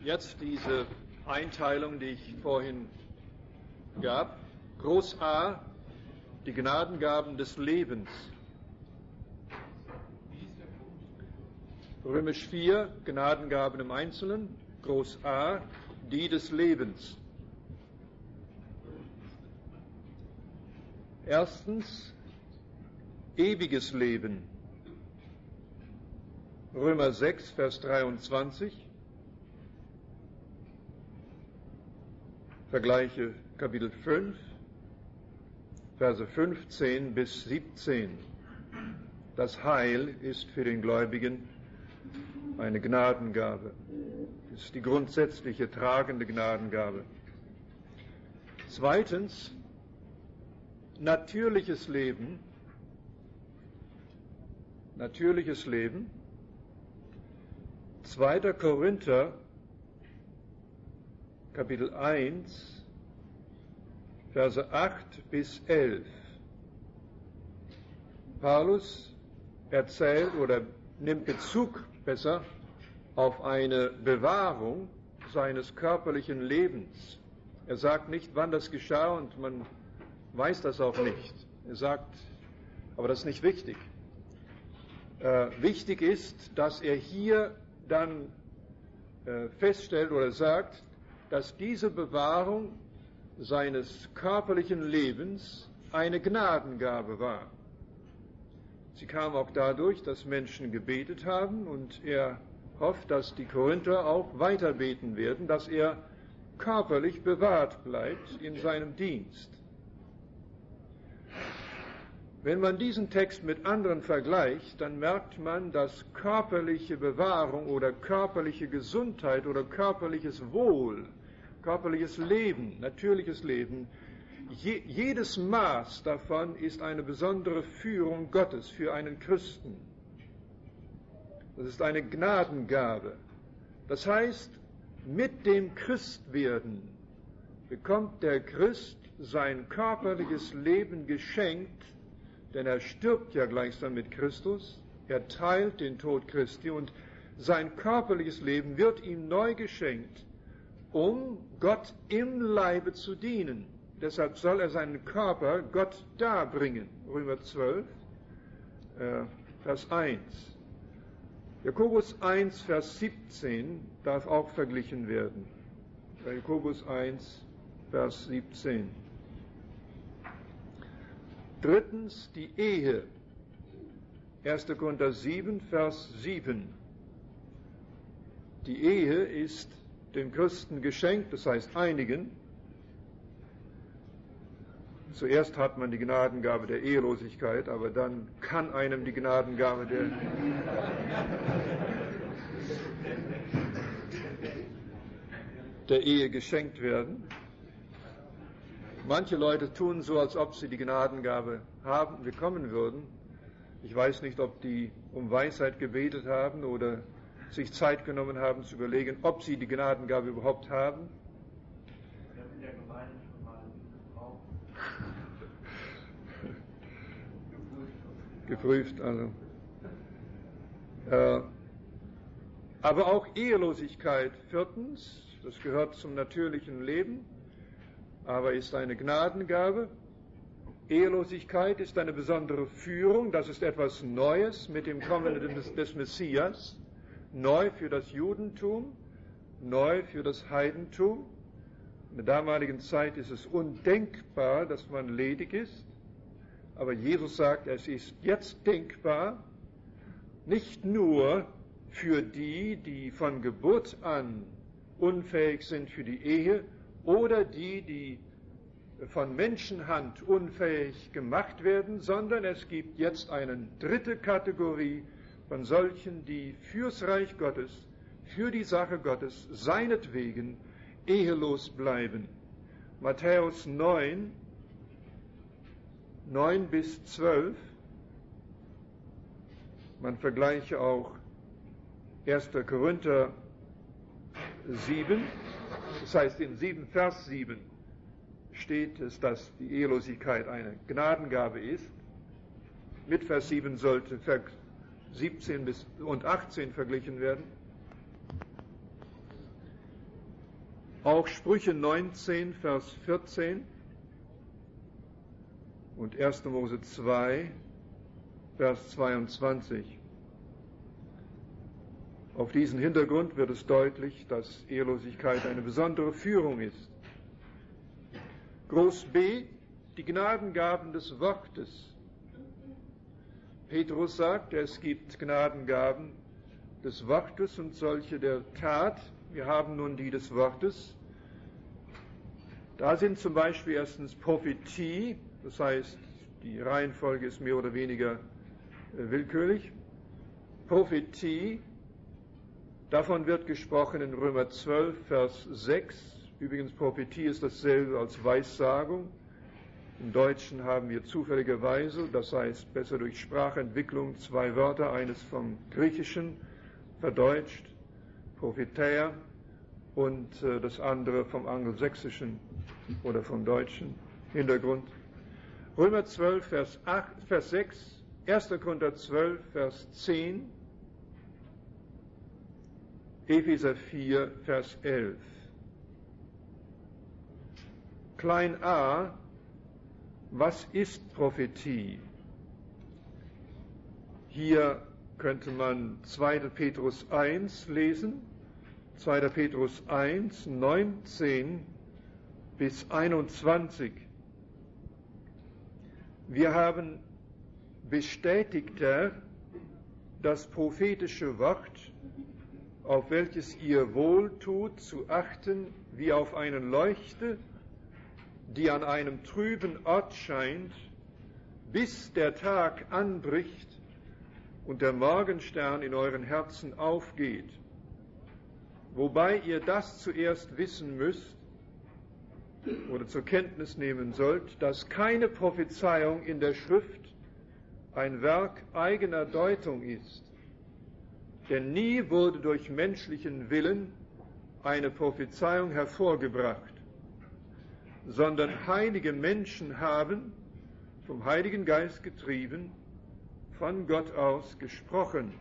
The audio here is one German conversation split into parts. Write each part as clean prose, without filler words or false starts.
jetzt diese Einteilung, die ich vorhin gab. Groß A, die Gnadengaben des Lebens. Römisch 4, Gnadengaben im Einzelnen. Groß A, die des Lebens. Erstens, ewiges Leben. Römer 6, Vers 23. Vergleiche Kapitel 5, Verse 15 bis 17. Das Heil ist für den Gläubigen eine Gnadengabe. Das ist die grundsätzliche tragende Gnadengabe. Zweitens, natürliches Leben. Natürliches Leben. 2. Korinther, Kapitel 1, Verse 8 bis 11. Paulus erzählt oder nimmt Bezug besser auf eine Bewahrung seines körperlichen Lebens. Er sagt nicht, wann das geschah, und man weiß das auch nicht. Er sagt, aber das ist nicht wichtig. Wichtig ist, dass er hier dann feststellt oder sagt, dass diese Bewahrung seines körperlichen Lebens eine Gnadengabe war. Sie kam auch dadurch, dass Menschen gebetet haben, und er hofft, dass die Korinther auch weiter beten werden, dass er körperlich bewahrt bleibt in seinem Dienst. Wenn man diesen Text mit anderen vergleicht, dann merkt man, dass körperliche Bewahrung oder körperliche Gesundheit oder körperliches Wohl, körperliches Leben, natürliches Leben, jedes Maß davon ist eine besondere Führung Gottes für einen Christen. Das ist eine Gnadengabe. Das heißt, mit dem Christwerden bekommt der Christ sein körperliches Leben geschenkt, denn er stirbt ja gleichsam mit Christus, er teilt den Tod Christi, und sein körperliches Leben wird ihm neu geschenkt, um Gott im Leibe zu dienen. Deshalb soll er seinen Körper Gott darbringen. Römer 12, Vers 1. Jakobus 1, Vers 17 darf auch verglichen werden. Jakobus 1, Vers 17. Drittens, die Ehe. 1. Korinther 7, Vers 7. Die Ehe ist dem Christen geschenkt, das heißt einigen. Zuerst hat man die Gnadengabe der Ehelosigkeit, aber dann kann einem die Gnadengabe der Ehe geschenkt werden. Manche Leute tun so, als ob sie die Gnadengabe bekommen würden. Ich weiß nicht, ob die um Weisheit gebetet haben oder sich Zeit genommen haben zu überlegen, ob sie die Gnadengabe überhaupt haben. Wir haben in der Gemeinde schon mal geprüft, also. Aber auch Ehelosigkeit, viertens, das gehört zum natürlichen Leben, aber ist eine Gnadengabe. Ehelosigkeit ist eine besondere Führung, das ist etwas Neues mit dem Kommen des Messias, neu für das Judentum, neu für das Heidentum. In der damaligen Zeit ist es undenkbar, dass man ledig ist, aber Jesus sagt, es ist jetzt denkbar, nicht nur für die, die von Geburt an unfähig sind für die Ehe, oder die von Menschenhand unfähig gemacht werden, sondern es gibt jetzt eine dritte Kategorie von solchen, die fürs Reich Gottes, für die Sache Gottes, seinetwegen ehelos bleiben. Matthäus 9 bis 12, man vergleiche auch 1. Korinther 7, das heißt in 7, Vers 7 steht es, dass die Ehelosigkeit eine Gnadengabe ist. Mit Vers 7 sollte Vers 17 und 18 verglichen werden. Auch Sprüche 19, Vers 14 und 1. Mose 2, Vers 22. Auf diesen Hintergrund wird es deutlich, dass Ehelosigkeit eine besondere Führung ist. Groß B, die Gnadengaben des Wortes. Petrus sagt, es gibt Gnadengaben des Wortes und solche der Tat. Wir haben nun die des Wortes. Da sind zum Beispiel erstens Prophetie, das heißt, die Reihenfolge ist mehr oder weniger willkürlich. Prophetie, davon wird gesprochen in Römer 12, Vers 6. Übrigens, Prophetie ist dasselbe als Weissagung. Im Deutschen haben wir zufälligerweise, das heißt besser durch Sprachentwicklung, zwei Wörter, eines vom Griechischen verdeutscht, Propheteia, und das andere vom Angelsächsischen oder vom Deutschen Hintergrund. Römer 12, Vers 6, 1. Korinther 12, Vers 10, Epheser 4, Vers 11. Klein a, was ist Prophetie? Hier könnte man 2. Petrus 1 lesen, 2. Petrus 1, 19 bis 21. Wir haben bestätigter das prophetische Wort, auf welches ihr wohltut, zu achten, wie auf eine Leuchte, die an einem trüben Ort scheint, bis der Tag anbricht und der Morgenstern in euren Herzen aufgeht. Wobei ihr das zuerst wissen müsst oder zur Kenntnis nehmen sollt, dass keine Prophezeiung in der Schrift ein Werk eigener Deutung ist. Denn nie wurde durch menschlichen Willen eine Prophezeiung hervorgebracht, sondern heilige Menschen haben, vom Heiligen Geist getrieben, von Gott aus gesprochen.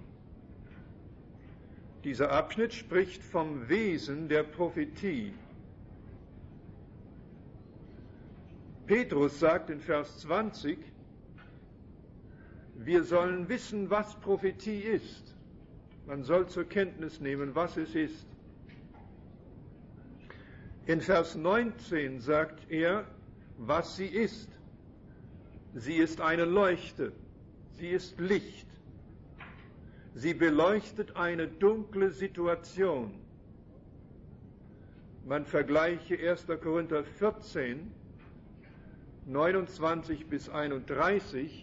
Dieser Abschnitt spricht vom Wesen der Prophetie. Petrus sagt in Vers 20, wir sollen wissen, was Prophetie ist. Man soll zur Kenntnis nehmen, was es ist. In Vers 19 sagt er, was sie ist. Sie ist eine Leuchte, sie ist Licht. Sie beleuchtet eine dunkle Situation. Man vergleiche 1. Korinther 14, 29 bis 31,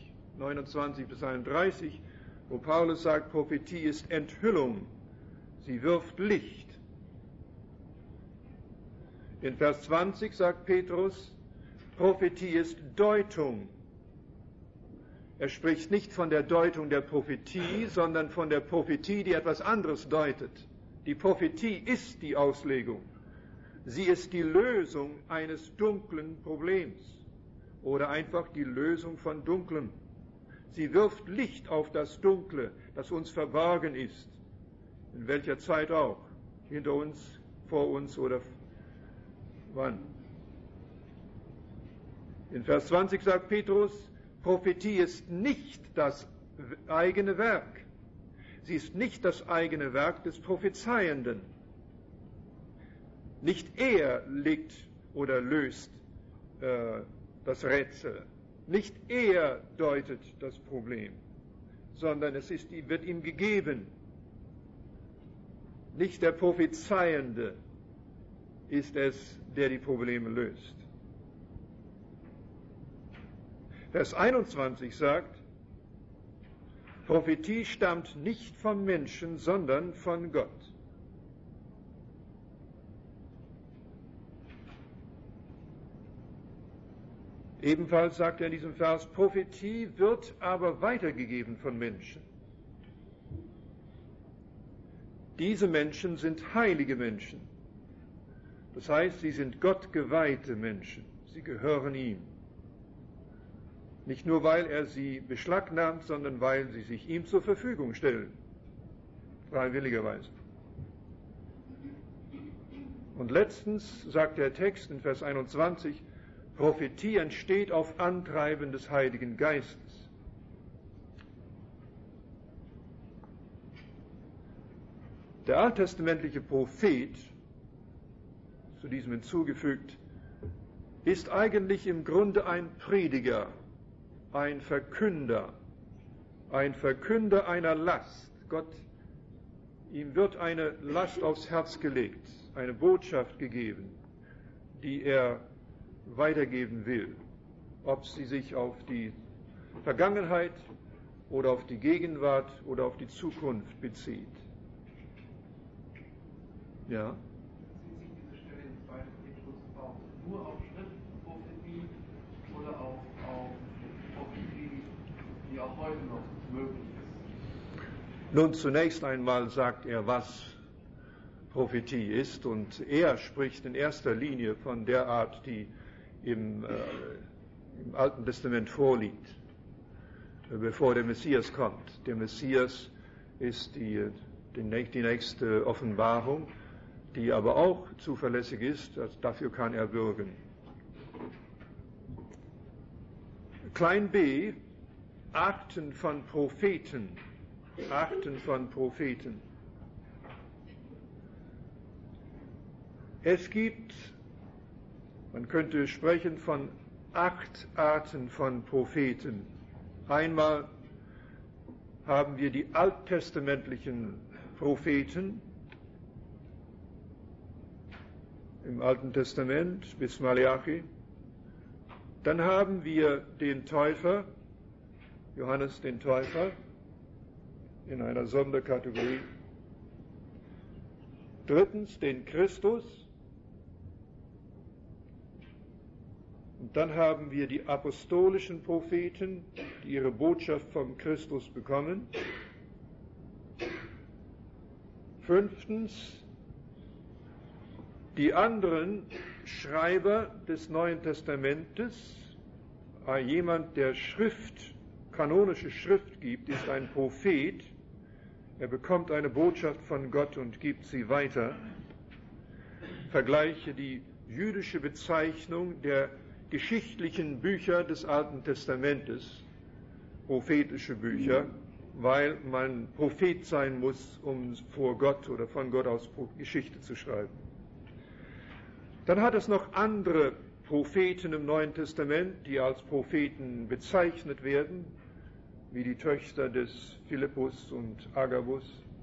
wo Paulus sagt, Prophetie ist Enthüllung, sie wirft Licht. In Vers 20 sagt Petrus, Prophetie ist Deutung. Er spricht nicht von der Deutung der Prophetie, sondern von der Prophetie, die etwas anderes deutet. Die Prophetie ist die Auslegung. Sie ist die Lösung eines dunklen Problems oder einfach die Lösung von Dunklem. Sie wirft Licht auf das Dunkle, das uns verborgen ist, in welcher Zeit auch, hinter uns, vor uns oder wann. In Vers 20 sagt Petrus, Prophetie ist nicht das eigene Werk. Sie ist nicht das eigene Werk des Prophezeienden. Nicht er legt oder löst das Rätsel. Nicht er deutet das Problem, sondern wird ihm gegeben. Nicht der Prophezeiende ist es, der die Probleme löst. Vers 21 sagt, Prophetie stammt nicht vom Menschen, sondern von Gott. Ebenfalls sagt er in diesem Vers, Prophetie wird aber weitergegeben von Menschen. Diese Menschen sind heilige Menschen. Das heißt, sie sind gottgeweihte Menschen. Sie gehören ihm. Nicht nur, weil er sie beschlagnahmt, sondern weil sie sich ihm zur Verfügung stellen. Freiwilligerweise. Und letztens sagt der Text in Vers 21, Prophetie entsteht auf Antreiben des Heiligen Geistes. Der alttestamentliche Prophet, zu diesem hinzugefügt, ist eigentlich im Grunde ein Prediger, ein Verkünder einer Last. Ihm wird eine Last aufs Herz gelegt, eine Botschaft gegeben, die er weitergeben will, ob sie sich auf die Vergangenheit oder auf die Gegenwart oder auf die Zukunft bezieht. Ja? Bezieht sich diese Stelle in 2. Petrus auch nur auf Schriftprophetie oder auch auf Prophetie, die auch heute noch möglich ist? Nun, zunächst einmal sagt er, was Prophetie ist, und er spricht in erster Linie von der Art, die im Alten Testament vorliegt, bevor der Messias kommt. Der Messias ist die nächste Offenbarung, die aber auch zuverlässig ist, dafür kann er bürgen. Klein b, Arten von Propheten. Es gibt, man könnte sprechen von 8 Arten von Propheten. Einmal haben wir die alttestamentlichen Propheten im Alten Testament bis Malachi. Dann haben wir den Täufer, Johannes den Täufer, in einer Sonderkategorie. Drittens den Christus. Und dann haben wir die apostolischen Propheten, die ihre Botschaft vom Christus bekommen. Fünftens die anderen Schreiber des Neuen Testamentes. Jemand, der kanonische Schrift gibt, ist ein Prophet. Er bekommt eine Botschaft von Gott und gibt sie weiter. Vergleiche die jüdische Bezeichnung der geschichtlichen Bücher des Alten Testamentes, prophetische Bücher, weil man Prophet sein muss, um vor Gott oder von Gott aus Geschichte zu schreiben. Dann hat es noch andere Propheten im Neuen Testament, die als Propheten bezeichnet werden, wie die Töchter des Philippus und Agabus.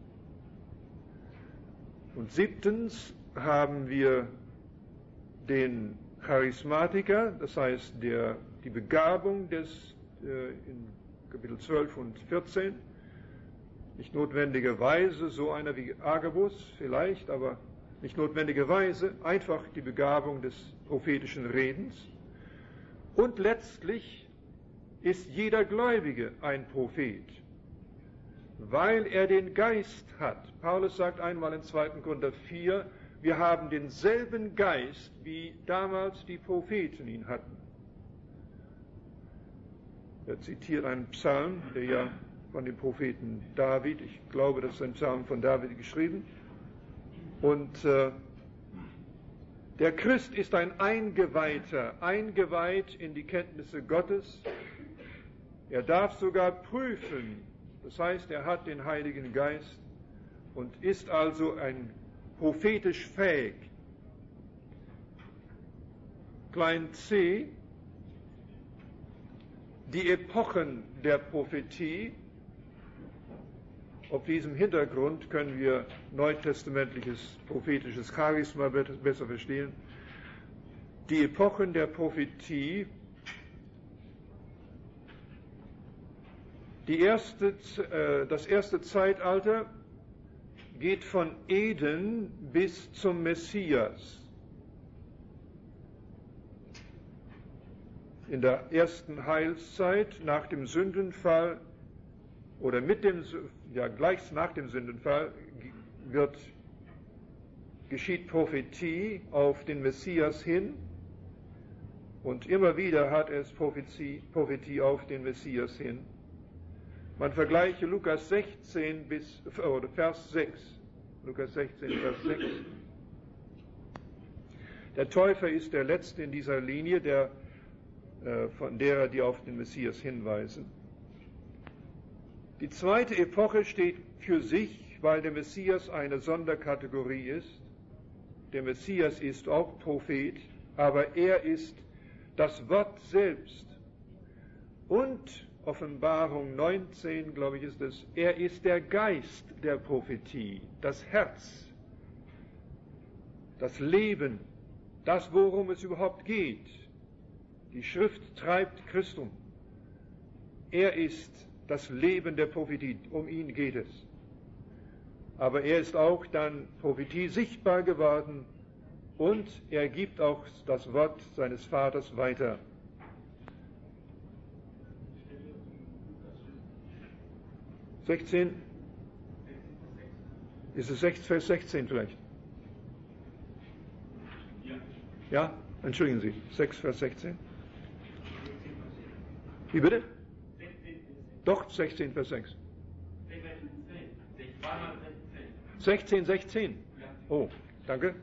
Und 7. haben wir den Charismatiker, das heißt die Begabung in Kapitel 12 und 14, nicht notwendigerweise so einer wie Agabus vielleicht, aber nicht notwendigerweise, einfach die Begabung des prophetischen Redens. Und letztlich ist jeder Gläubige ein Prophet, weil er den Geist hat. Paulus sagt einmal in 2. Korinther 4, wir haben denselben Geist, wie damals die Propheten ihn hatten. Er zitiert einen Psalm, der ja von dem Propheten David, ich glaube, das ist ein Psalm von David geschrieben. Und der Christ ist ein Eingeweihter, eingeweiht in die Kenntnisse Gottes. Er darf sogar prüfen, das heißt, er hat den Heiligen Geist und ist also prophetisch fähig. Klein c, die Epochen der Prophetie. Auf diesem Hintergrund können wir neutestamentliches prophetisches Charisma besser verstehen. Die Epochen der Prophetie, das erste Zeitalter geht von Eden bis zum Messias. In der ersten Heilszeit nach dem Sündenfall oder gleich nach dem Sündenfall geschieht Prophetie auf den Messias hin, und immer wieder hat es Prophetie auf den Messias hin. Man vergleiche Lukas 16 Vers 6. Lukas 16, Vers 6. Der Täufer ist der Letzte in dieser Linie, von derer, die auf den Messias hinweisen. Die zweite Epoche steht für sich, weil der Messias eine Sonderkategorie ist. Der Messias ist auch Prophet, aber er ist das Wort selbst. Und Offenbarung 19, glaube ich, ist es, er ist der Geist der Prophetie, das Herz, das Leben, das, worum es überhaupt geht. Die Schrift treibt Christum. Er ist das Leben der Prophetie, um ihn geht es. Aber er ist auch dann Prophetie sichtbar geworden und er gibt auch das Wort seines Vaters weiter. Ist es Vers 16 vielleicht? Ja, entschuldigen Sie, 6 Vers 16. Wie bitte? Doch, 16 Vers 6. 16, 16. Oh, danke.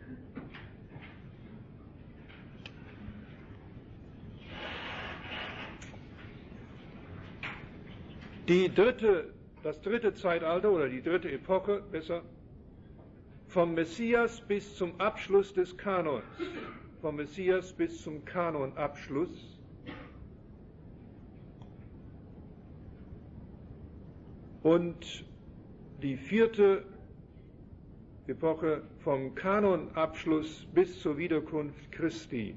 Das dritte Zeitalter oder die dritte Epoche, besser, vom Messias bis zum Abschluss des Kanons, vom Messias bis zum Kanonabschluss, und die vierte Epoche vom Kanonabschluss bis zur Wiederkunft Christi.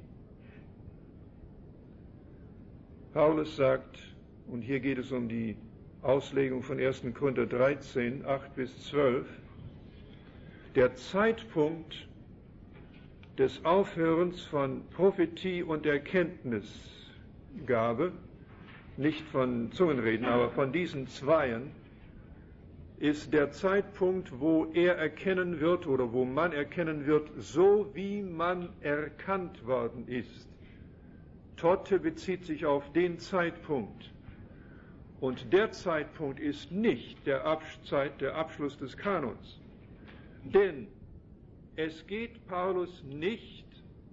Paulus sagt, und hier geht es um die Auslegung von 1. Korinther 13, 8 bis 12, der Zeitpunkt des Aufhörens von Prophetie und Erkenntnisgabe, nicht von Zungenreden, aber von diesen zweien, ist der Zeitpunkt, wo er erkennen wird oder wo man erkennen wird, so wie man erkannt worden ist. Tote bezieht sich auf den Zeitpunkt. Und der Zeitpunkt ist nicht der Abschluss des Kanons. Denn es geht Paulus nicht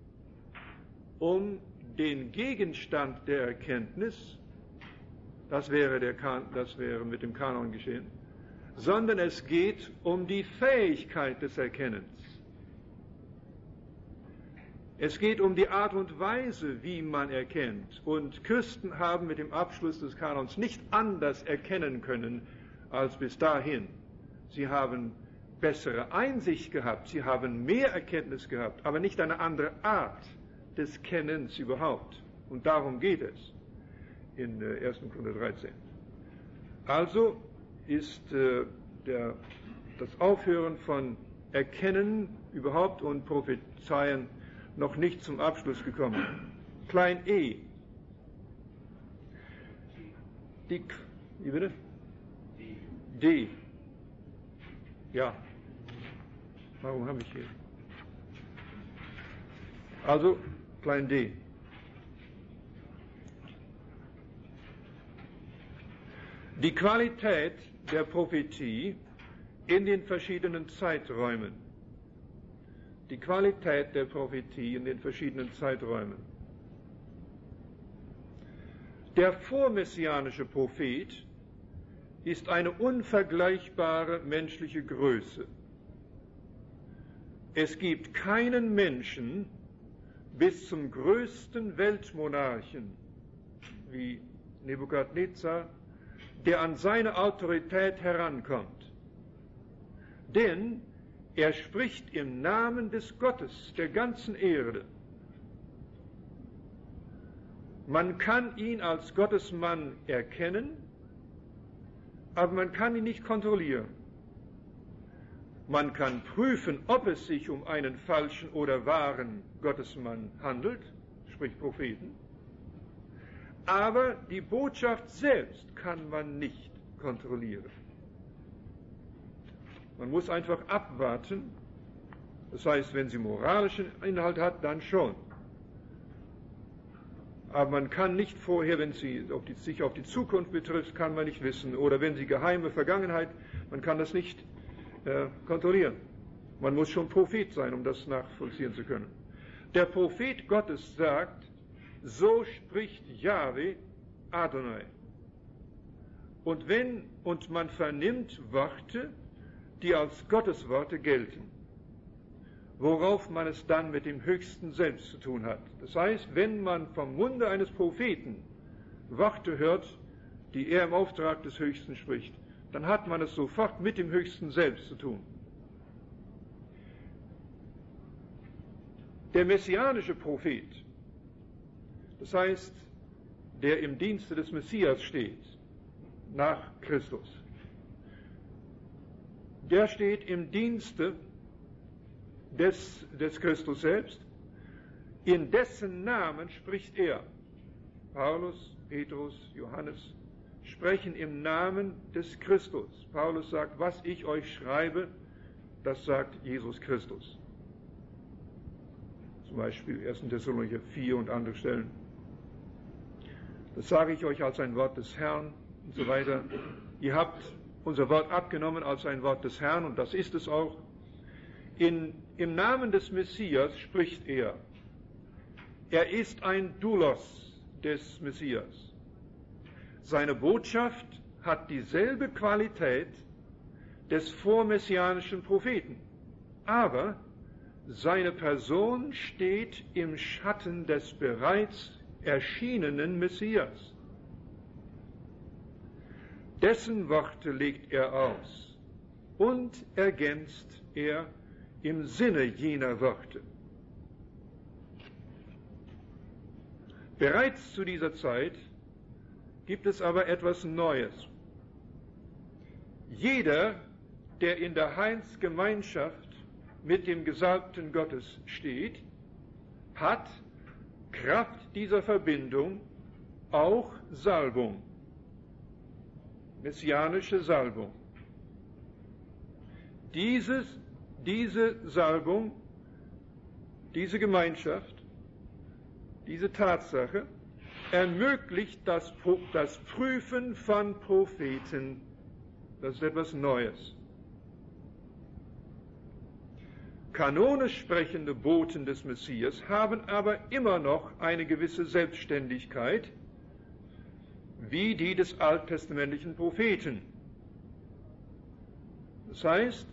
um den Gegenstand der Erkenntnis, das wäre mit dem Kanon geschehen, sondern es geht um die Fähigkeit des Erkennens. Es geht um die Art und Weise, wie man erkennt. Und Christen haben mit dem Abschluss des Kanons nicht anders erkennen können als bis dahin. Sie haben bessere Einsicht gehabt, sie haben mehr Erkenntnis gehabt, aber nicht eine andere Art des Kennens überhaupt. Und darum geht es in 1. Korinther 13. Also ist das Aufhören von Erkennen überhaupt und Prophezeien noch nicht zum Abschluss gekommen. Klein e. Wie bitte? D. Ja. Warum habe ich hier? Also, klein d. Die Qualität der Prophetie in den verschiedenen Zeiträumen. Die Qualität der Prophetie in den verschiedenen Zeiträumen. Der vormessianische Prophet ist eine unvergleichbare menschliche Größe. Es gibt keinen Menschen bis zum größten Weltmonarchen wie Nebukadnezar, der an seine Autorität herankommt. Denn er spricht im Namen des Gottes der ganzen Erde. Man kann ihn als Gottesmann erkennen, aber man kann ihn nicht kontrollieren. Man kann prüfen, ob es sich um einen falschen oder wahren Gottesmann handelt, sprich Propheten. Aber die Botschaft selbst kann man nicht kontrollieren. Man muss einfach abwarten. Das heißt, wenn sie moralischen Inhalt hat, dann schon. Aber man kann nicht vorher, wenn sie sich auf die Zukunft betrifft, kann man nicht wissen. Oder wenn sie geheime Vergangenheit, man kann das nicht kontrollieren. Man muss schon Prophet sein, um das nachvollziehen zu können. Der Prophet Gottes sagt, so spricht Jahwe Adonai. Und man vernimmt Worte, die als Gottes Worte gelten, worauf man es dann mit dem Höchsten selbst zu tun hat. Das heißt, wenn man vom Munde eines Propheten Worte hört, die er im Auftrag des Höchsten spricht, dann hat man es sofort mit dem Höchsten selbst zu tun. Der messianische Prophet, das heißt, der im Dienste des Messias steht, nach Christus, der steht im Dienste des Christus selbst, in dessen Namen spricht er. Paulus, Petrus, Johannes sprechen im Namen des Christus. Paulus sagt, was ich euch schreibe, das sagt Jesus Christus. Zum Beispiel 1. Thessalonicher 4 und andere Stellen. Das sage ich euch als ein Wort des Herrn und so weiter. Ihr habt unser Wort abgenommen als ein Wort des Herrn und das ist es auch. Im Namen des Messias spricht er. Er ist ein Doulos des Messias. Seine Botschaft hat dieselbe Qualität des vormessianischen Propheten, aber seine Person steht im Schatten des bereits erschienenen Messias. Dessen Worte legt er aus und ergänzt er im Sinne jener Worte. Bereits zu dieser Zeit gibt es aber etwas Neues. Jeder, der in der Heilsgemeinschaft mit dem Gesalbten Gottes steht, hat Kraft dieser Verbindung auch Salbung, messianische Salbung. Diese Salbung, diese Gemeinschaft, diese Tatsache ermöglicht das Prüfen von Propheten. Das ist etwas Neues. Kanonisch sprechende Boten des Messias haben aber immer noch eine gewisse Selbstständigkeit, wie die des alttestamentlichen Propheten. Das heißt,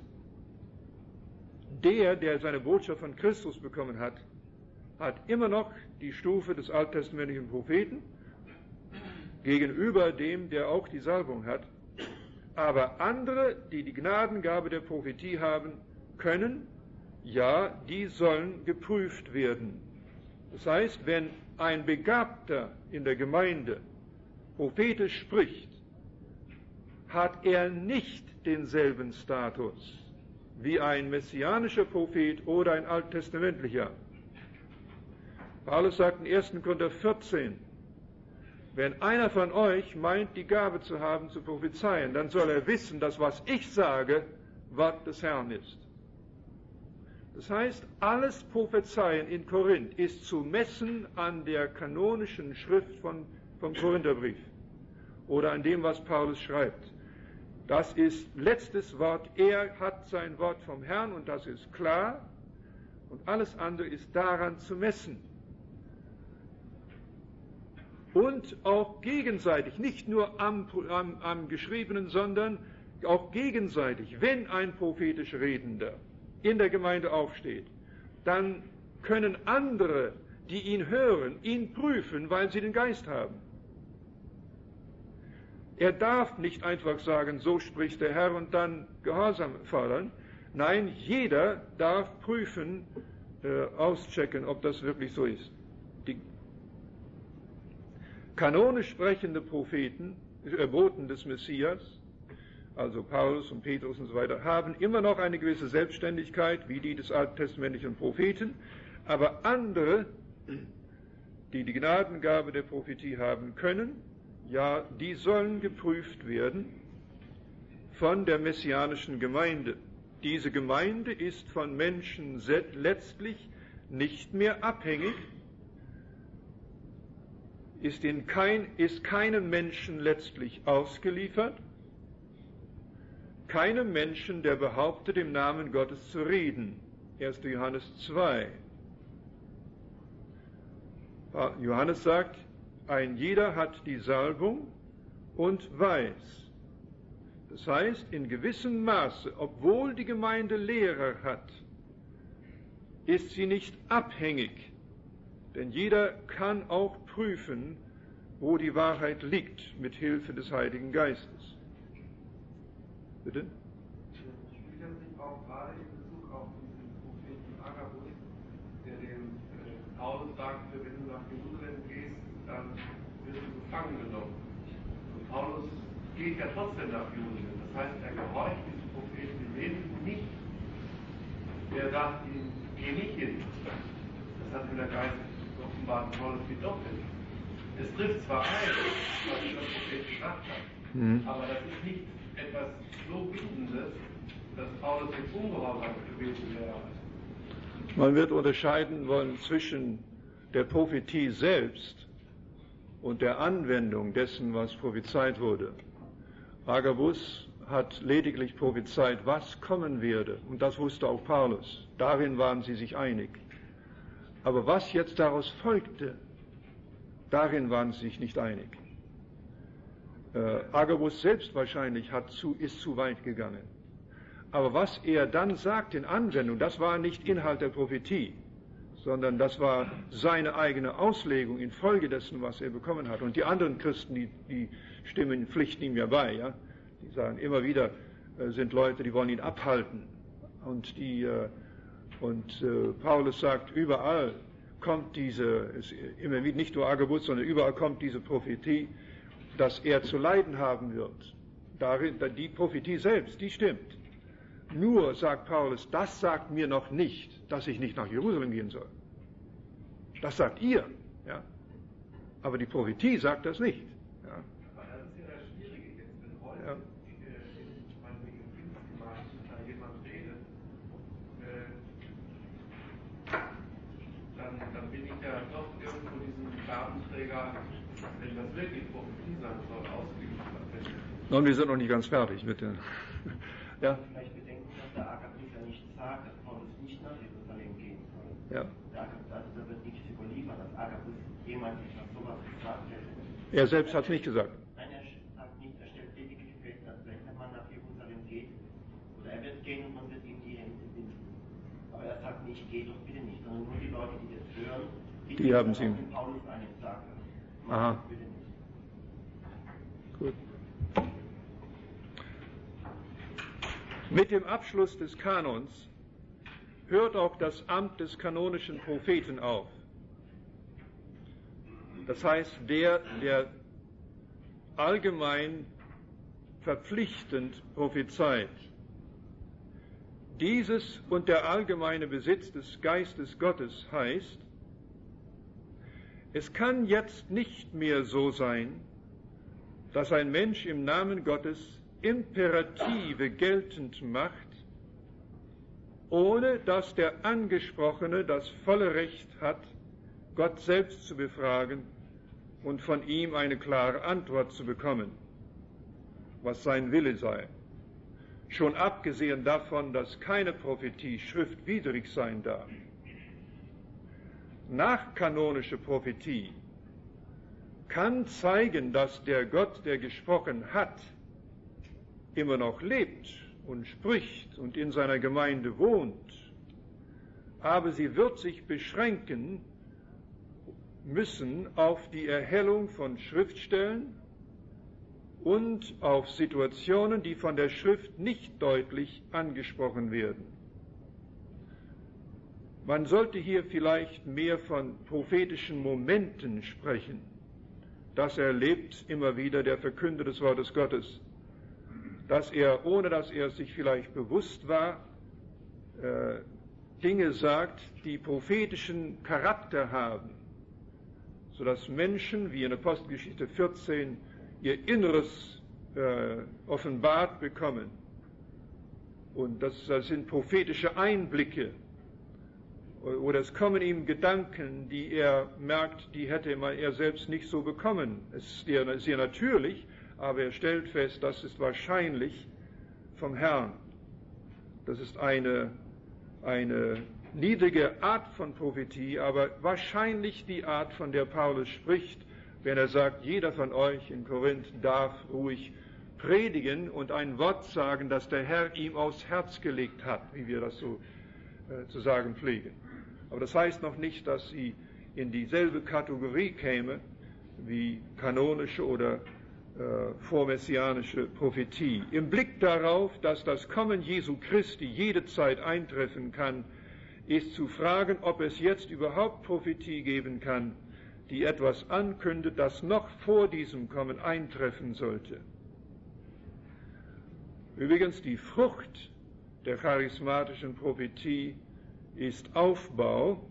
der seine Botschaft von Christus bekommen hat, hat immer noch die Stufe des alttestamentlichen Propheten gegenüber dem, der auch die Salbung hat. Aber andere, die die Gnadengabe der Prophetie haben, können, ja, die sollen geprüft werden. Das heißt, wenn ein Begabter in der Gemeinde prophetisch spricht, hat er nicht denselben Status wie ein messianischer Prophet oder ein alttestamentlicher. Paulus sagt in 1. Korinther 14, wenn einer von euch meint, die Gabe zu haben, zu prophezeien, dann soll er wissen, dass was ich sage, Wort des Herrn ist. Das heißt, alles Prophezeien in Korinth ist zu messen an der kanonischen Schrift vom Korintherbrief oder an dem, was Paulus schreibt. Das ist letztes Wort. Er hat sein Wort vom Herrn und das ist klar und alles andere ist daran zu messen. Und auch gegenseitig, nicht nur am Geschriebenen, sondern auch gegenseitig, wenn ein prophetisch Redender in der Gemeinde aufsteht, dann können andere, die ihn hören, ihn prüfen, weil sie den Geist haben. Er darf nicht einfach sagen, so spricht der Herr und dann Gehorsam fordern. Nein, jeder darf prüfen, auschecken, ob das wirklich so ist. Die kanonisch sprechende Propheten, Boten des Messias, also Paulus und Petrus und so weiter, haben immer noch eine gewisse Selbstständigkeit, wie die des alttestamentlichen Propheten, aber andere, die die Gnadengabe der Prophetie haben können, ja, die sollen geprüft werden von der messianischen Gemeinde. Diese Gemeinde ist von Menschen letztlich nicht mehr abhängig, ist keinem Menschen letztlich ausgeliefert, keinem Menschen, der behauptet, im Namen Gottes zu reden. 1. Johannes 2. Johannes sagt, ein jeder hat die Salbung und weiß. Das heißt, in gewissem Maße, obwohl die Gemeinde Lehrer hat, ist sie nicht abhängig, denn jeder kann auch prüfen, wo die Wahrheit liegt, mit Hilfe des Heiligen Geistes. Bitte? Spielt das nicht auch gerade in Bezug auf diesen Propheten Agabus, der dem Paulus sagte, wenn du nach Jerusalem gehst, dann wirst du gefangen genommen. Und Paulus geht ja trotzdem nach Jerusalem. Das heißt, er gehorcht diesem Propheten im Wesentlichen nicht. Der sagt ihm, geh nicht hin. Das hat in der Geist offenbart Paulus wie doch hin. Es trifft zwar ein, was der Prophet gesagt hat, aber das ist nicht etwas so Bindendes, dass Paulus im Ungehorsam gewesen wäre. Man wird unterscheiden wollen zwischen der Prophetie selbst und der Anwendung dessen, was prophezeit wurde. Agabus hat lediglich prophezeit, was kommen werde, und das wusste auch Paulus. Darin waren sie sich einig. Aber was jetzt daraus folgte, darin waren sie sich nicht einig. Agabus selbst wahrscheinlich ist zu weit gegangen. Aber was er dann sagt in Anwendung, das war nicht Inhalt der Prophetie, sondern das war seine eigene Auslegung infolge dessen, was er bekommen hat. Und die anderen Christen, die pflichten ihm ja bei, ja. Die sagen immer wieder, sind Leute, die wollen ihn abhalten. Und Paulus sagt, überall kommt immer wieder, nicht nur Agabus, sondern überall kommt diese Prophetie, dass er zu leiden haben wird. Die Prophetie selbst, die stimmt. Nur, sagt Paulus, das sagt mir noch nicht, dass ich nicht nach Jerusalem gehen soll. Das sagt ihr. Ja? Aber die Prophetie sagt das nicht. Ja? Aber das ist ja das Schwierige jetzt, wenn heute meinetwegen im Pfingstgemeinden da jemand redet, dann bin ich ja doch irgendwo diesem Gabenträger, wenn das wirklich Prophetie sein soll, ausgeliefert. Nun, wir sind noch nicht ganz fertig mit den. Ja? Vielleicht bedenken, dass der Agabus ja nicht sagt, dass Paulus nicht nach Jerusalem gehen soll. Ja. Da wird nichts überliefert, dass Agabus jemand etwas sowas gesagt hätte. Er selbst hat es nicht gesagt. Nein, er sagt nicht, er stellt lediglich fest, dass wenn der Mann nach Jerusalem geht, oder er wird gehen und man wird ihm die Hände binden. Aber er sagt nicht, geh doch bitte nicht, sondern nur die Leute, die das hören, die haben es ihm. Paulus einen sagt. Aha. Bitte nicht. Gut. Mit dem Abschluss des Kanons hört auch das Amt des kanonischen Propheten auf. Das heißt, der allgemein verpflichtend prophezeit. Dieses und der allgemeine Besitz des Geistes Gottes heißt, es kann jetzt nicht mehr so sein, dass ein Mensch im Namen Gottes Imperative geltend macht, ohne dass der Angesprochene das volle Recht hat, Gott selbst zu befragen und von ihm eine klare Antwort zu bekommen, was sein Wille sei. Schon abgesehen davon, dass keine Prophetie schriftwidrig sein darf. Nachkanonische Prophetie kann zeigen, dass der Gott, der gesprochen hat, immer noch lebt und spricht und in seiner Gemeinde wohnt. Aber sie wird sich beschränken müssen auf die Erhellung von Schriftstellen und auf Situationen, die von der Schrift nicht deutlich angesprochen werden. Man sollte hier vielleicht mehr von prophetischen Momenten sprechen. Das erlebt immer wieder der Verkünder des Wortes Gottes, dass er, ohne dass er sich vielleicht bewusst war, Dinge sagt, die prophetischen Charakter haben, sodass Menschen, wie in Apostelgeschichte 14, ihr Inneres offenbart bekommen. Und das sind prophetische Einblicke. Oder es kommen ihm Gedanken, die er merkt, die hätte er selbst nicht so bekommen. Es ist sehr natürlich, aber er stellt fest, das ist wahrscheinlich vom Herrn. Das ist eine niedrige Art von Prophetie, aber wahrscheinlich die Art, von der Paulus spricht, wenn er sagt, jeder von euch in Korinth darf ruhig predigen und ein Wort sagen, das der Herr ihm aufs Herz gelegt hat, wie wir das so zu sagen pflegen. Aber das heißt noch nicht, dass sie in dieselbe Kategorie käme wie kanonische oder vormessianische Prophetie. Im Blick darauf, dass das Kommen Jesu Christi jede Zeit eintreffen kann, ist zu fragen, ob es jetzt überhaupt Prophetie geben kann, die etwas ankündet, das noch vor diesem Kommen eintreffen sollte. Übrigens, die Frucht der charismatischen Prophetie ist Aufbau,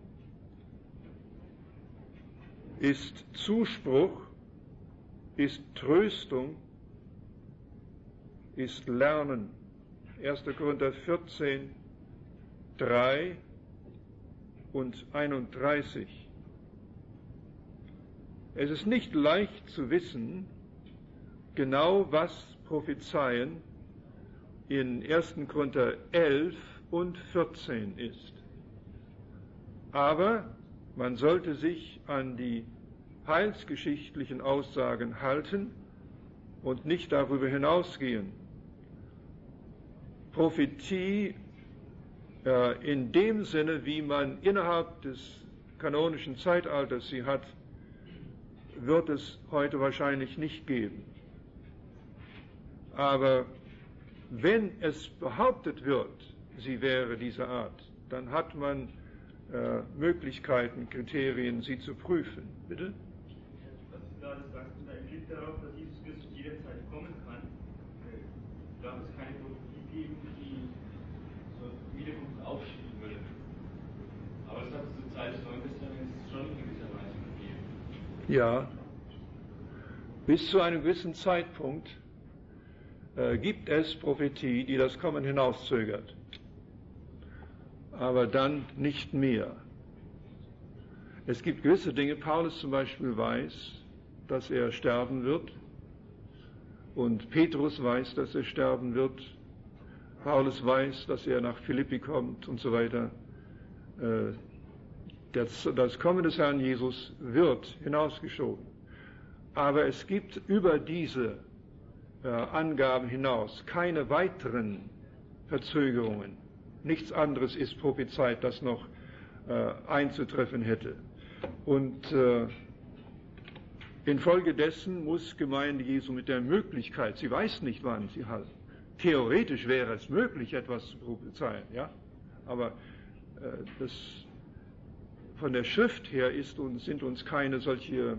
ist Zuspruch, ist Tröstung, ist Lernen. 1. Korinther 14, 3 und 31. Es ist nicht leicht zu wissen, genau was Prophezeien in 1. Korinther 11 und 14 ist. Aber man sollte sich an die heilsgeschichtlichen Aussagen halten und nicht darüber hinausgehen. Prophetie in dem Sinne, wie man innerhalb des kanonischen Zeitalters sie hat, wird es heute wahrscheinlich nicht geben. Aber wenn es behauptet wird, sie wäre dieser Art, dann hat man Möglichkeiten, Kriterien, sie zu prüfen. Bitte? Was Sie gerade sagten, im Blick darauf, dass Jesus Christus jederzeit kommen kann, darf es keine Prophetie geben, die zur Wiederkunft aufschieben würde. Aber das hat es zur Zeit des Neuen Testaments schon in gewisser Weise gegeben. Ja. Bis zu einem gewissen Zeitpunkt gibt es Prophetie, die das Kommen hinauszögert. Aber dann nicht mehr. Es gibt gewisse Dinge, Paulus zum Beispiel weiß, dass er sterben wird, und Petrus weiß, dass er sterben wird, Paulus weiß, dass er nach Philippi kommt und so weiter. Das Kommen des Herrn Jesus wird hinausgeschoben. Aber es gibt über diese Angaben hinaus keine weiteren Verzögerungen. Nichts anderes ist prophezeit, das noch einzutreffen hätte. Und infolgedessen muss Gemeinde Jesu mit der Möglichkeit, sie weiß nicht, wann sie halt, theoretisch wäre es möglich, etwas zu prophezeien, ja, aber von der Schrift her sind uns keine solche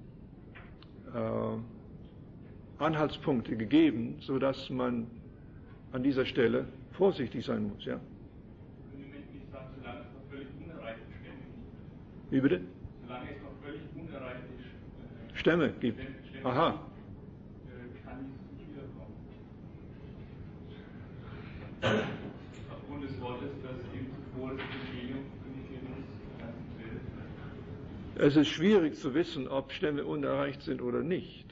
Anhaltspunkte gegeben, sodass man an dieser Stelle vorsichtig sein muss, ja. Wie bitte? Solange es noch völlig unerreichte Stämme gibt. Aha. Kann es nicht wiederkommen. Aufgrund des Wortes, dass eben zuvor das Evangelium verkündigt wird. Es ist schwierig zu wissen, ob Stämme unerreicht sind oder nicht.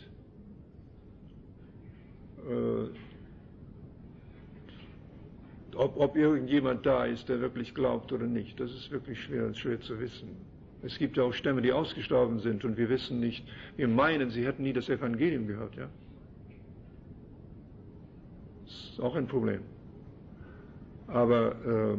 Ob irgendjemand da ist, der wirklich glaubt oder nicht, das ist wirklich schwer zu wissen. Es gibt ja auch Stämme, die ausgestorben sind, und wir wissen nicht, wir meinen, sie hätten nie das Evangelium gehört, ja. Das ist auch ein Problem. Aber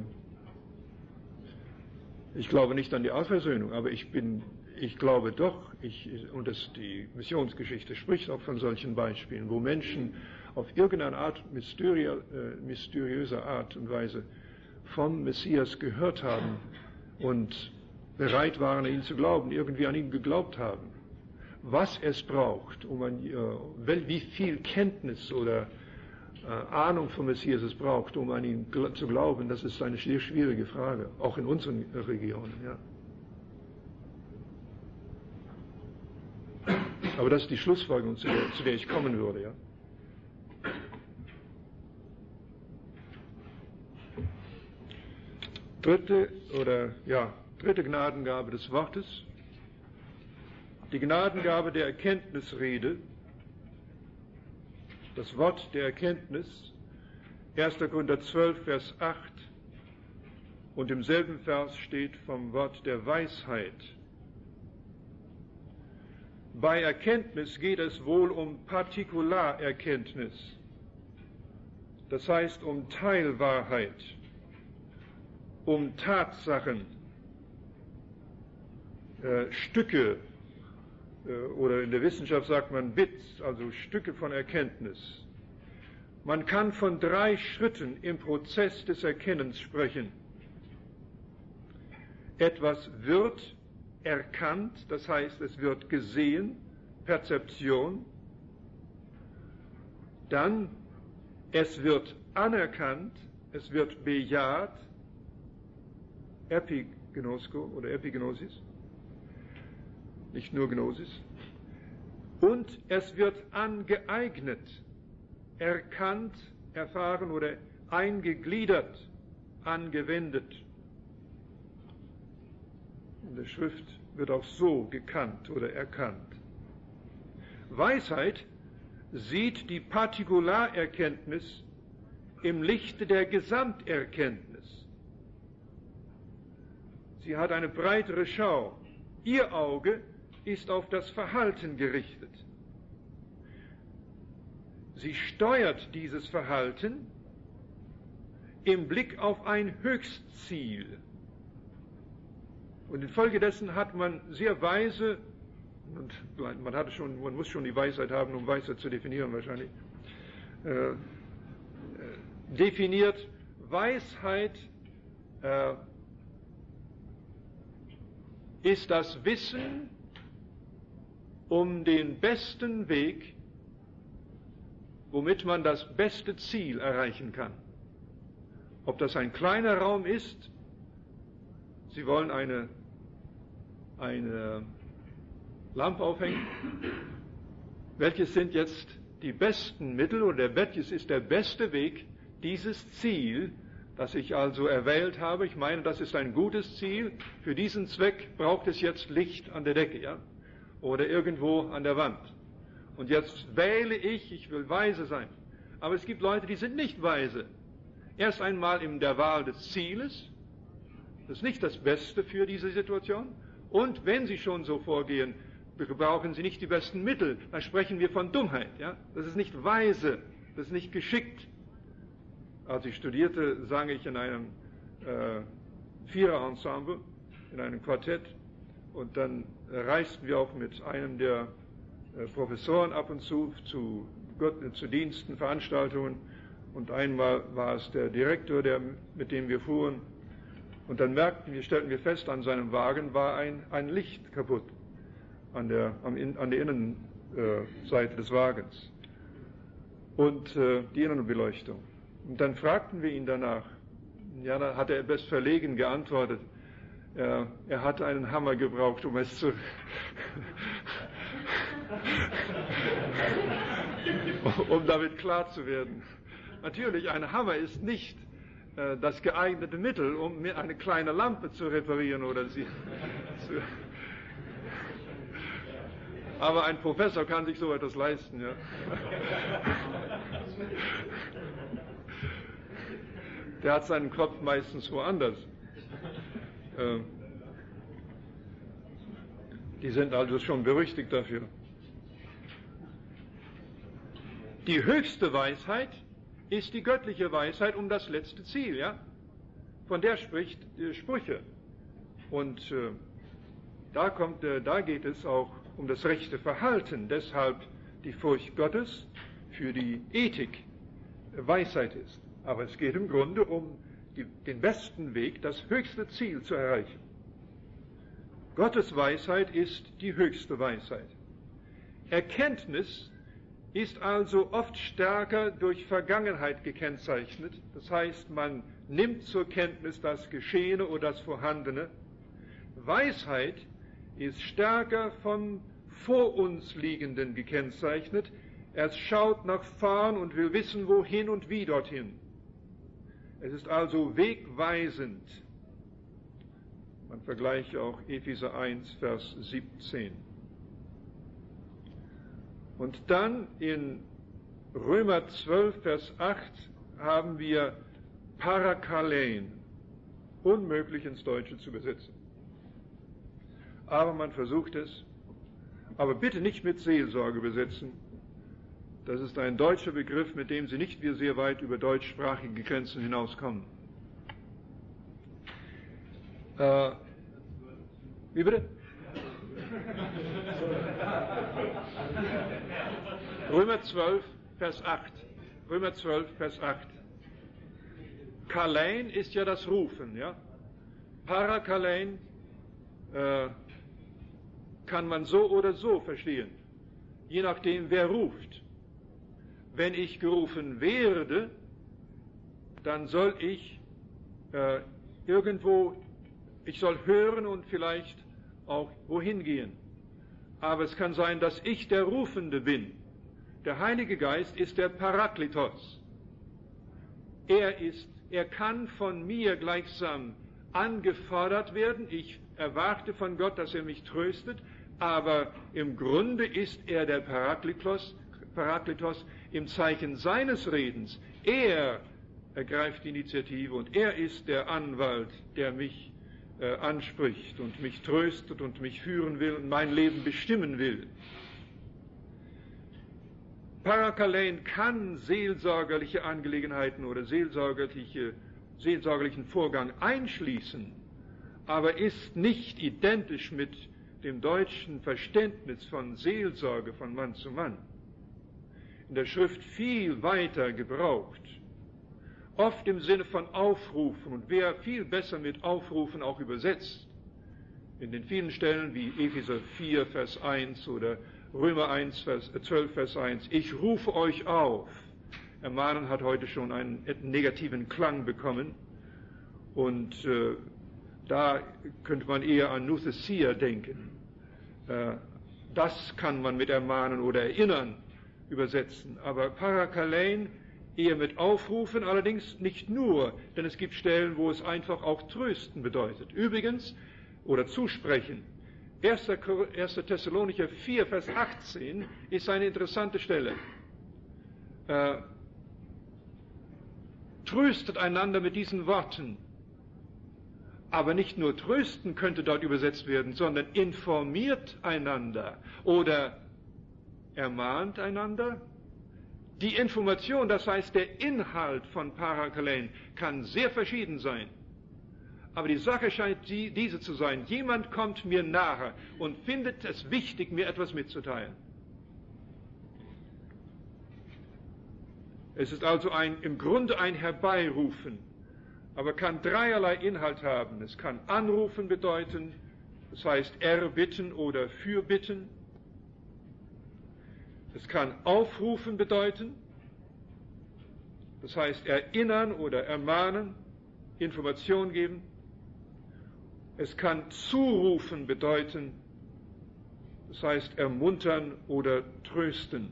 ich glaube nicht an die Aufersöhnung, aber ich glaube doch, die Missionsgeschichte spricht auch von solchen Beispielen, wo Menschen auf irgendeine Art, mysteriöse Art und Weise vom Messias gehört haben und bereit waren, an ihn zu glauben, irgendwie an ihn geglaubt haben. Was es braucht, wie viel Kenntnis oder Ahnung vom Messias es braucht, um an ihn zu glauben, das ist eine sehr schwierige Frage, auch in unseren Regionen. Ja. Aber das ist die Schlussfolgerung, zu der ich kommen würde. Ja. Dritte Gnadengabe des Wortes, die Gnadengabe der Erkenntnisrede, das Wort der Erkenntnis, 1. Korinther 12, Vers 8, Und im selben Vers steht vom Wort der Weisheit. Bei Erkenntnis geht es wohl um Partikularerkenntnis, das heißt um Teilwahrheit, um Tatsachen, Stücke, oder in der Wissenschaft sagt man Bits, also Stücke von Erkenntnis. Man kann von 3 Schritten im Prozess des Erkennens sprechen. Etwas wird erkannt, das heißt, es wird gesehen, Perzeption. Dann, es wird anerkannt, es wird bejaht, Epignosko oder Epignosis, nicht nur Gnosis. Und es wird angeeignet, erkannt, erfahren oder eingegliedert, angewendet. In der Schrift wird auch so gekannt oder erkannt. Weisheit sieht die Partikularerkenntnis im Lichte der Gesamterkenntnis. Sie hat eine breitere Schau. Ihr Auge ist auf das Verhalten gerichtet. Sie steuert dieses Verhalten im Blick auf ein Höchstziel. Und infolgedessen hat man sehr weise, und man muss schon die Weisheit haben, um Weisheit zu definieren wahrscheinlich, definiert, Weisheit ist das Wissen um den besten Weg, womit man das beste Ziel erreichen kann. Ob das ein kleiner Raum ist, Sie wollen eine Lampe aufhängen. Welches sind jetzt die besten Mittel oder welches ist der beste Weg, dieses Ziel, das ich also erwählt habe, ich meine, das ist ein gutes Ziel, für diesen Zweck braucht es jetzt Licht an der Decke, ja, oder irgendwo an der Wand. Und jetzt wähle ich will weise sein. Aber es gibt Leute, die sind nicht weise. Erst einmal in der Wahl des Zieles, das ist nicht das Beste für diese Situation. Und wenn Sie schon so vorgehen, brauchen Sie nicht die besten Mittel, dann sprechen wir von Dummheit. Ja? Das ist nicht weise, das ist nicht geschickt. Als ich studierte, sang ich in einem Vierer-Ensemble, in einem Quartett. Und dann reisten wir auch mit einem der Professoren ab und zu Diensten, Veranstaltungen. Und einmal war es der Direktor, mit dem wir fuhren. Und dann stellten wir fest, an seinem Wagen war ein Licht kaputt, an der Innenseite des Wagens. Und die Innenbeleuchtung. Und dann fragten wir ihn danach. Ja, da hat er etwas verlegen geantwortet. Er hatte einen Hammer gebraucht, um es zu... um damit klar zu werden. Natürlich, ein Hammer ist nicht das geeignete Mittel, um mir eine kleine Lampe zu reparieren oder sie zu... Aber ein Professor kann sich so etwas leisten, ja. Der hat seinen Kopf meistens woanders. Die sind also schon berüchtigt dafür. Die höchste Weisheit ist die göttliche Weisheit um das letzte Ziel, ja? Von der spricht Sprüche. Und da geht es auch um das rechte Verhalten. Deshalb die Furcht Gottes für die Ethik Weisheit ist. Aber es geht im Grunde um den besten Weg, das höchste Ziel zu erreichen. Gottes Weisheit ist die höchste Weisheit. Erkenntnis ist also oft stärker durch Vergangenheit gekennzeichnet. Das heißt, man nimmt zur Kenntnis das Geschehene oder das Vorhandene. Weisheit ist stärker vom Vor uns Liegenden gekennzeichnet. Es schaut nach vorn und will wissen, wohin und wie dorthin. Es ist also wegweisend. Man vergleiche auch Epheser 1, Vers 17. Und dann in Römer 12, Vers 8 haben wir Parakalein. unmöglich ins Deutsche zu übersetzen. Aber man versucht es, aber bitte nicht mit Seelsorge übersetzen. Das ist ein deutscher Begriff, mit dem Sie nicht wie sehr weit über deutschsprachige Grenzen hinauskommen. Wie bitte? Römer 12, Vers 8. Römer 12, Vers 8. Kalein ist ja das Rufen, ja? Parakalein kann man so oder so verstehen, je nachdem, wer ruft. Wenn ich gerufen werde, dann soll ich ich soll hören und vielleicht auch wohin gehen. Aber es kann sein, dass ich der Rufende bin. Der Heilige Geist ist der Parakletos. Er kann von mir gleichsam angefordert werden. Ich erwarte von Gott, dass er mich tröstet, aber im Grunde ist er der Parakletos im Zeichen seines Redens. Er ergreift die Initiative und er ist der Anwalt, der mich anspricht und mich tröstet und mich führen will und mein Leben bestimmen will. Parakalein kann seelsorgerliche Angelegenheiten oder seelsorgerlichen Vorgang einschließen, aber ist nicht identisch mit dem deutschen Verständnis von Seelsorge von Mann zu Mann. In der Schrift viel weiter gebraucht. Oft im Sinne von Aufrufen, und wer viel besser mit Aufrufen auch übersetzt, in den vielen Stellen wie Epheser 4, Vers 1 oder Römer 12, Vers 1, ich rufe euch auf. Ermahnen hat heute schon einen negativen Klang bekommen, und da könnte man eher an Nuthesia denken. Das kann man mit ermahnen oder erinnern übersetzen, aber Parakalein eher mit Aufrufen, allerdings nicht nur, denn es gibt Stellen, wo es einfach auch trösten bedeutet. Übrigens, oder zusprechen, 1. Thessalonicher 4, Vers 18 ist eine interessante Stelle. Tröstet einander mit diesen Worten. Aber nicht nur trösten könnte dort übersetzt werden, sondern informiert einander oder ermahnt einander. Die Information, das heißt der Inhalt von Parakalein, kann sehr verschieden sein. Aber die Sache scheint diese zu sein. Jemand kommt mir nahe und findet es wichtig, mir etwas mitzuteilen. Es ist also im Grunde ein Herbeirufen, aber kann dreierlei Inhalt haben. Es kann anrufen bedeuten, das heißt erbitten oder fürbitten. Es kann aufrufen bedeuten, das heißt erinnern oder ermahnen, Information geben. Es kann zurufen bedeuten, das heißt ermuntern oder trösten.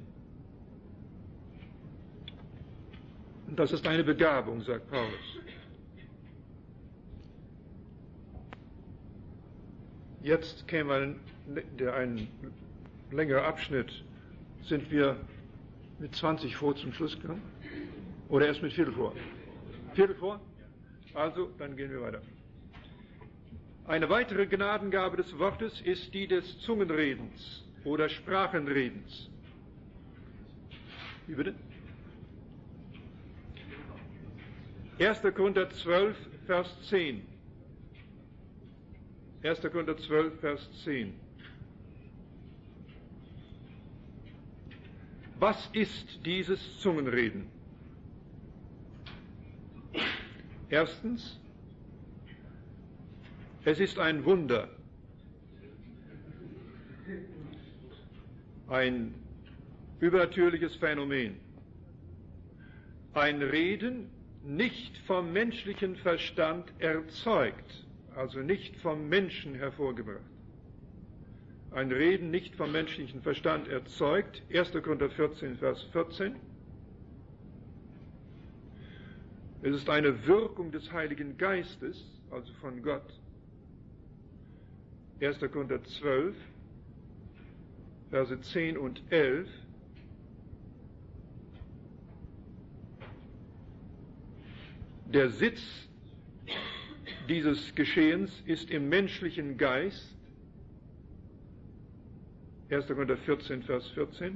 Und das ist eine Begabung, sagt Paulus. Jetzt käme ein längerer Abschnitt. Sind wir mit 20 vor zum Schluss gekommen? Oder erst mit Viertel vor? Viertel vor? Also, dann gehen wir weiter. Eine weitere Gnadengabe des Wortes ist die des Zungenredens oder Sprachenredens. Wie bitte? 1. Korinther 12, Vers 10. 1. Korinther 12, Vers 10. Was ist dieses Zungenreden? Erstens, es ist ein Wunder, ein übernatürliches Phänomen, ein Reden nicht vom menschlichen Verstand erzeugt, also nicht vom Menschen hervorgebracht. Ein Reden nicht vom menschlichen Verstand erzeugt, 1. Korinther 14, Vers 14. Es ist eine Wirkung des Heiligen Geistes, also von Gott. 1. Korinther 12, Verse 10 und 11. Der Sitz dieses Geschehens ist im menschlichen Geist, 1. Korinther 14, Vers 14,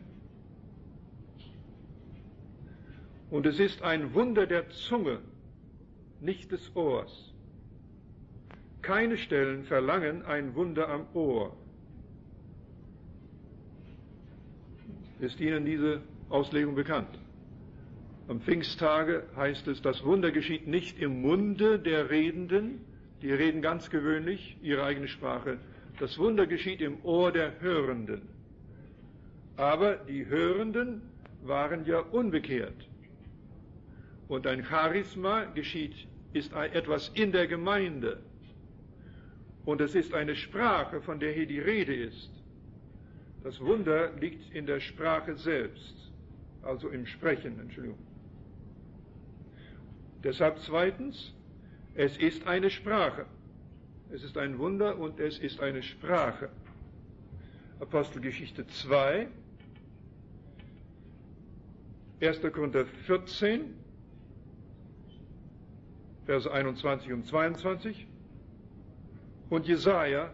und es ist ein Wunder der Zunge, nicht des Ohrs. Keine Stellen verlangen ein Wunder am Ohr. Ist Ihnen diese Auslegung bekannt? Am Pfingsttage heißt es, das Wunder geschieht nicht im Munde der Redenden, die reden ganz gewöhnlich ihre eigene Sprache. Das Wunder geschieht im Ohr der Hörenden. Aber die Hörenden waren ja unbekehrt. Und ein Charisma ist etwas in der Gemeinde. Und es ist eine Sprache, von der hier die Rede ist. Das Wunder liegt in der Sprache selbst, also im Sprechen, Entschuldigung. Deshalb zweitens, es ist eine Sprache. Es ist ein Wunder und es ist eine Sprache. Apostelgeschichte 2, 1. Korinther 14, Verse 21 und 22 und Jesaja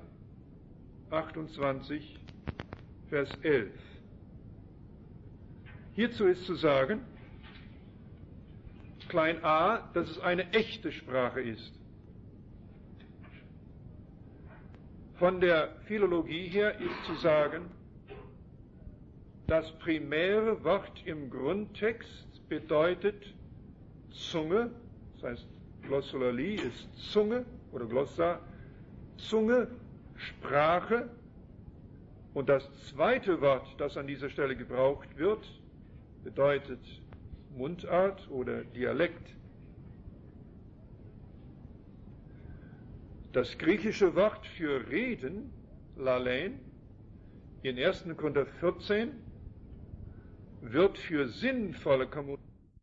28, Vers 11. Hierzu ist zu sagen, klein a, dass es eine echte Sprache ist. Von der Philologie her ist zu sagen, das primäre Wort im Grundtext bedeutet Zunge, das heißt Glossolalie ist Zunge oder Glossa, Zunge, Sprache, und das zweite Wort, das an dieser Stelle gebraucht wird, bedeutet Mundart oder Dialekt. Das griechische Wort für Reden, Lalein, in 1. Korinther 14 wird für sinnvolle Kommunikation